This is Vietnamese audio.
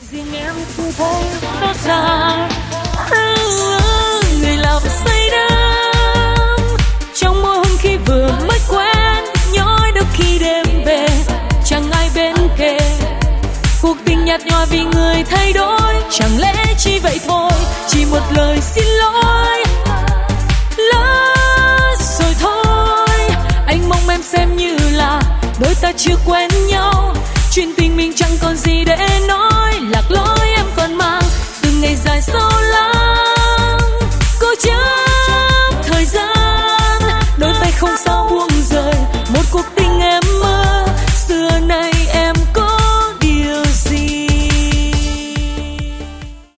riêng em không thấy xót xa. Người làm say đắm trong môi hôn khi vừa mới quen, nhói đau khi đêm về chẳng ai bên kề. Cuộc tình nhạt nhòa vì người thay đổi, chẳng lẽ chỉ vậy thôi, chỉ một lời xin lỗi lỡ rồi thôi. Anh mong em xem như là đôi ta chưa quen nhau, chuyện tình mình chẳng còn gì để